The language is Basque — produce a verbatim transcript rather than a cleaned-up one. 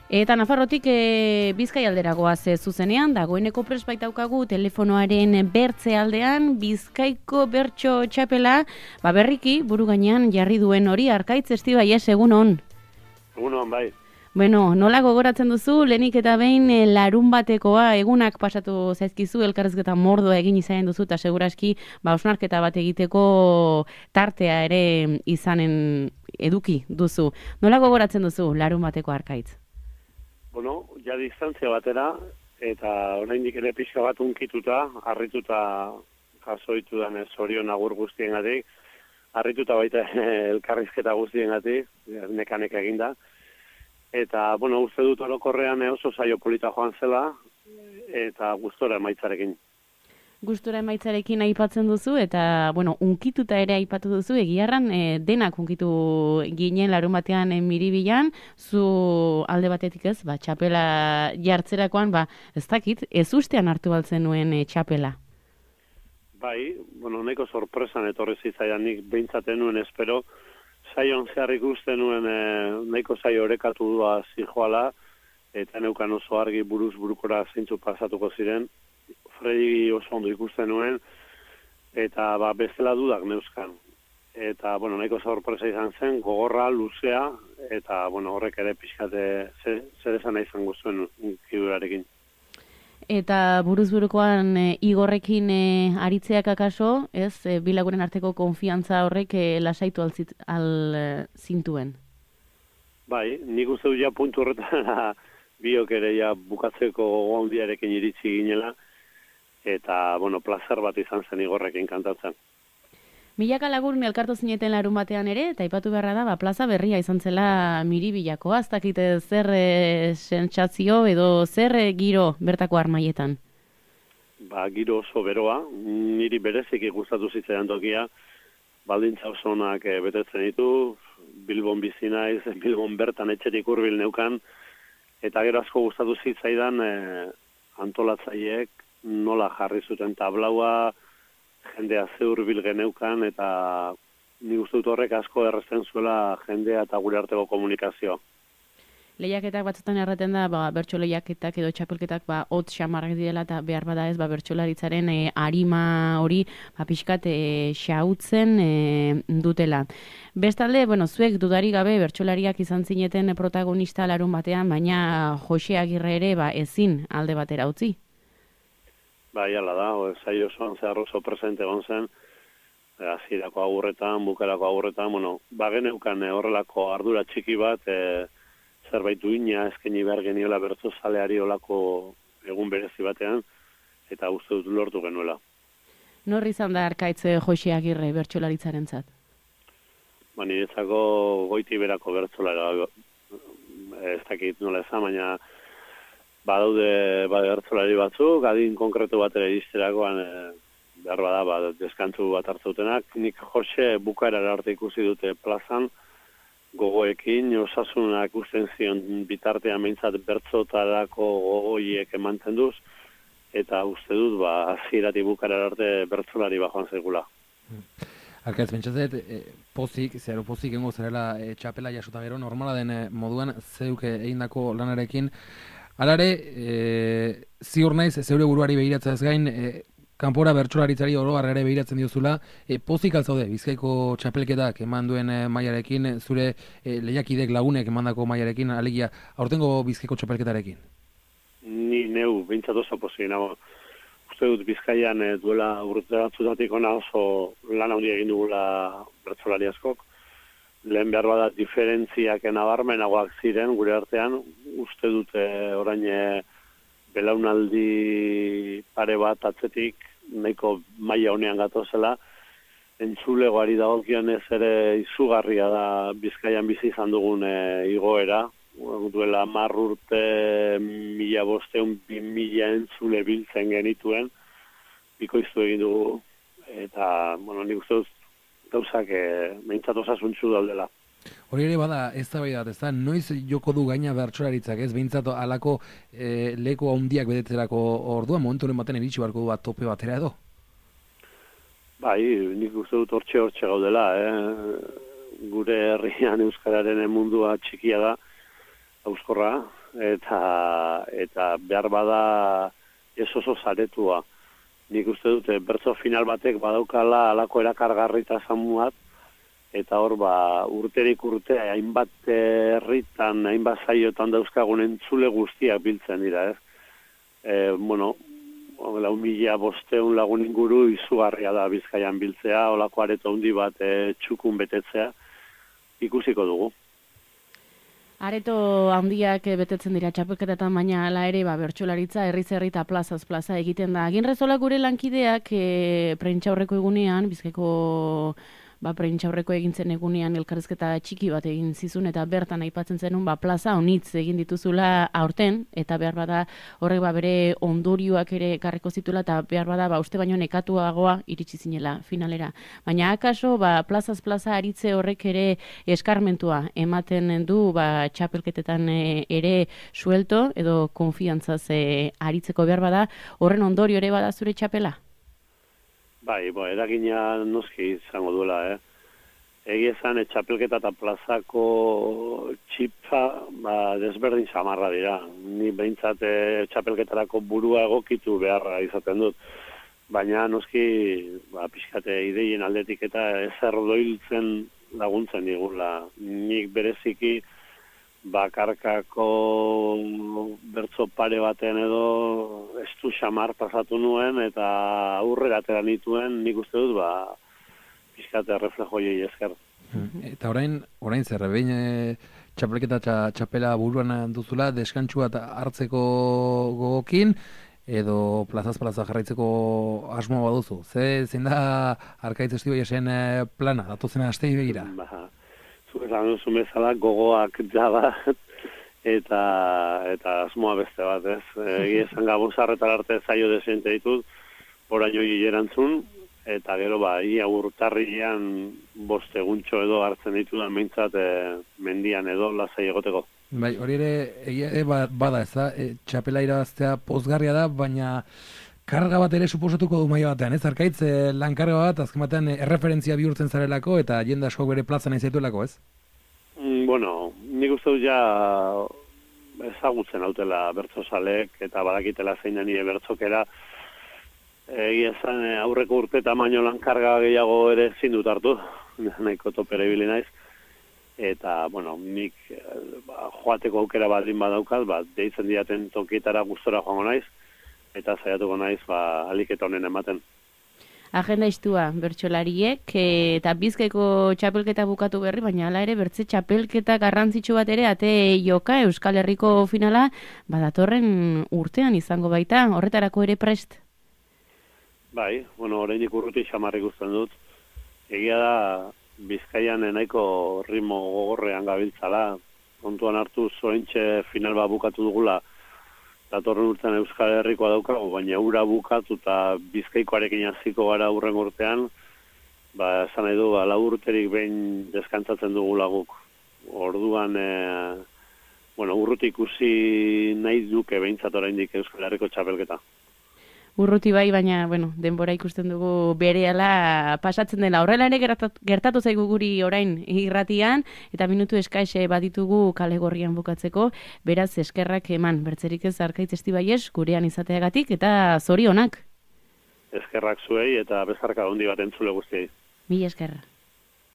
Eta Nafarrotik e, Bizkai aldera goaz e, zuzenean, dagoeneko prest baitaukagu telefonoaren bertze aldean, Bizkaiko bertso txapela, ba berriki, buru gainean jarri duen hori, Arkaitz Estibai, ez, egun hon? Egun hon, bai. Bueno, nola gogoratzen duzu, lehenik eta behin e, larun batekoa egunak pasatu zaizkizu, elkarrezketa mordoa egin izanen duzu, eta seguraski, ba, osnarketa bat egiteko tartea ere izanen eduki duzu. Nola gogoratzen duzu, larun bateko Arkaitz? Bueno, ja distantzia batera, eta oraindik ere pixka bat unkituta, harrituta jasoitu danez orion agur guztiengatik, harrituta baita elkarrizketa guztiengatik, neka-neka eginda. Eta, bueno, uste dut orokorrean oso saio polita joan zela, eta gustora emaitzarekin. Gustura emaitzarekin aipatzen duzu, eta, bueno, unkituta ere aipatu duzu, egiarran e, denak unkitu ginen larun batean e, Miribilan, zu alde batetik ez, ba, txapela jartzerakoan, ba, ez dakit, ez ustean hartu baltzen nuen e, txapela. Bai, bueno, nahiko sorpresan etorri zitzaidan nik beintzaten nuen espero, saion zehar ikusten nuen e, nahiko saio orekatu dua zijoala, eta neukan oso argi buruz burukora zeintzu pasatuko ziren, Fredi oso ondo ikusten nuen, eta ba, bestela dudak neuzkan. Eta, bueno, nahiko sorpresa izan zen, gogorra, luzea, eta, bueno, horrek ere pixkate zer esan nahi izango zuen kidurarekin. Eta buruz burukoan e, Igorrekin e, aritzeak akaso, ez, e, bilagunen arteko konfiantza horrek e, lasaitu alzit, al e, zintuen? Bai, nik uste du ja puntu horretan biok ere ja bukatzeko gogo handiarekin iritsi ginela, eta, bueno, plazer bat izan zen Igorrekin kantatzen. Milaka lagun elkartu zineten larun batean ere, eta aipatu beharra da, ba, plaza berria izan zela Miribilakoa, ez dakite zer e, sentsazio edo zer e, giro bertako armaietan? Ba, giro oso beroa, niri bereziki gustatu zitzaidan tokia, baldintza oso onak e, betetzen ditu, Bilbon bizi naiz, Bilbon bertan etxerik hurbil neukan, eta gero asko gustatu zitzaidan e, antolatzaileek nola jarri zuten tablaua, jendea ze hurbil geneukan, eta ni uste dut horrek asko errazten zuela jendea eta gure arteko komunikazioa. Lehiaketak batzutan erraten da, ba, bertso lehiaketak edo txapelketak ba, hotz xamarrak direla, eta behar bada ez, ba, bertsolaritzaren e, arima hori ba, pixkat e, xautzen e, dutela. Bestalde, bueno, zuek dudari gabe bertsolariak izan zineten protagonista larun batean, baina Jose Agirre ere ba, ezin alde batera utzi. Bai, ala da, saio osoan zehar oso presente egon zen, hasierako agurretan, bukarako agurretan, bueno, ba geneukan horrelako ardura txiki bat, e, zerbait duina eskaini behar geniola bertso zaleari olako egun berezi batean, eta uste dut lortu genuela. Nor izan da Arkaitz Jose Agirre bertsolaritzaren zat? Ba, niretzako goiti berako bertsolara, ez dakit nola ezan, baina badaude ba, bertsolari batzuk, adin konkretu bat ere izterakoan e, behar bada, ba, deskantzu bat hartzeutenak. Nik Jose bukaerara arte ikusi dute plazan, gogoekin, osasunak ikusten zion bitartean behintzat bertsotarako gogoiek emantzen duz, eta uste dut, ba, hasieratik bukaerara arte bertsolari bajoan zaigula. Arkaitz, pentsatzet, e, pozik, zeharo pozik engo zerela e, txapela jasota gero, normala den e, moduan, zeuk egindako lanarekin. Alare, e, ziur naiz, zeure buruari behiratzea ez gain, e, kanpora bertsolaritzari oro ere behiratzen diozula, e, pozik altzaude, Bizkaiko txapelketak eman duen e, mailarekin, zure e, lehiakidek lagunek emandako mailarekin, alegia, aurtengo Bizkaiko txapelketarekin? Ni neu, behintzat oso pozik, nago. Uste dut Bizkaian e, duela urte batzutatik ona oso lan handia egin dugula bertsolari askok. Lehen behar bada diferentziak nabarmenagoak ziren gure artean, uste dute orain belaunaldi pare bat atzetik nahiko maila honean gatozela, entzulegoari dagokionez ere izugarria da Bizkaian bizi izan dugun e, igoera, duela hamar urte mila bosteun bi mila entzule biltzen genituen, bikoiztu egin dugu, eta, bueno, nik uste dut gauzak e, behintzat osasuntsu daudela. Hori ere bada ez da bai dat, ez da, noiz joko du gaina bertsolaritzak, ez, behintzat alako e, leku handiak betetzerako ordua, momentu honen baten iritsi barko du bat tope batera edo? Bai, nik uste dut hortxe hortxe gaudela, eh? Gure herrian euskararen mundua txikia da, auskorra, eta eta behar bada ez oso zaretua. Nik uste dute bertso final batek badaukala alako erakargarritasun bat, eta hor ba urterik urte hainbat herritan, hainbat saiotan dauzkagun entzule guztiak biltzen dira, ez? E, bueno, lau mila bosteun lagun inguru izugarria da Bizkaian biltzea, olako areto handi bat e, txukun betetzea, ikusiko dugu. Areto handiak betetzen dira txapelketetan, baina hala ere ba, bertsolaritza herriz herri eta plazaz plaza egiten da. Aginrezola gure lankideak e, prentxaurreko egunean, Bizkaiko ba, prentxaurreko egintzen egunean elkarrizketa txiki bat egin zizun, eta bertan aipatzen zenun ba, plaza honitz egin dituzula aurten, eta behar bada horrek ba, bere ondorioak ere ekarriko zituela, eta behar bada ba, uste baino nekatuagoa iritsi zinela finalera. Baina akaso ba, plazaz plaza aritze horrek ere eskarmentua ematen du ba, txapelketetan e, ere suelto edo konfiantzaz e, aritzeko behar bada, horren ondorio ere bada zure txapela? Bai, bo, eragina noski izango duela, eh? Egi esan, txapelketa eta plazako txipa ba, desberdin samarra dira. Ni behintzat txapelketarako burua egokitu beharra izaten dut. Baina noski ba, pixkate ideien aldetik eta ezer doiltzen laguntzen digula. Nik bereziki bakarkako bertso pare baten edo estu xamar pasatu nuen eta aurrera atera nituen, nik uste dut ba pixkate reflejoiei esker. Eta orain, orain zer, behin e, txapelketa txa, txapela buruan duzula, deskantsu bat hartzeko gogokin, edo plazaz plaza jarraitzeko asmo baduzu. Ze zein da Arkaitz Estibaiosen plana, datozen astei begira? Ba, esan duzu bezala gogoak jada eta eta asmoa beste bat, ez? Egi esan Gabuzarretar arte zaio desente ditut, oraino erantzun, eta gero ba, ia urtarrilean bost eguntxo edo hartzen ditudan meintzat e, mendian edo lasai egoteko. Bai, hori ere egia e, bada, ez da, e, txapela irabaztea pozgarria da, baina karga bat ere suposatuko du maila batean, ez? Arkaitz, eh, lan karga bat, azken batean eh, erreferentzia bihurtzen zarelako eta jende asko bere plaza nahi zaituelako, ez? Mm, bueno, nik uste dut ja ezagutzen hautela bertsozalek eta badakitela zein nire bertsokera. Egia esan aurreko urte tamaino lan karga gehiago ere ezin dut hartu, nahiko topera ibili naiz. Eta, bueno, nik ba, joateko aukera baldin badaukat, ba, deitzen diaten tokietara gustora joango naiz, eta saiatuko naiz ba aliketa honen ematen. Agenda istua bertsolariek eta Bizkaiko txapelketa bukatu berri, baina hala ere bertze txapelketa garrantzitsu bat ere ate joka Euskal Herriko finala badatorren urtean izango baita, horretarako ere prest. Bai, bueno, oraindik urruti xamar ikusten dut. Egia da Bizkaian nahiko ritmo gogorrean gabiltzala, kontuan hartu oraintxe final bat bukatu dugula. Datorren urtean Euskal Herrikoa daukagu, baina ura bukatu eta Bizkaikoarekin hasiko gara urren urtean, ba, esan nahi du, ba, lau urterik behin deskantzatzen dugu laguk. Orduan, e, bueno, urruti ikusi nahi duke behintzat oraindik Euskal Herriko txapelketa. Urruti bai, baina, bueno, denbora ikusten dugu berehala pasatzen dela. Horrela ere gertatu zaigu guri orain irratian, eta minutu eskaxe baditugu kale gorrian bukatzeko, beraz eskerrak eman, bertzerik ez Arkaitz Estibaies gurean izateagatik, eta zorionak. Eskerrak zuei eta bezarka handi bat entzule guztiei. Mila eskerra.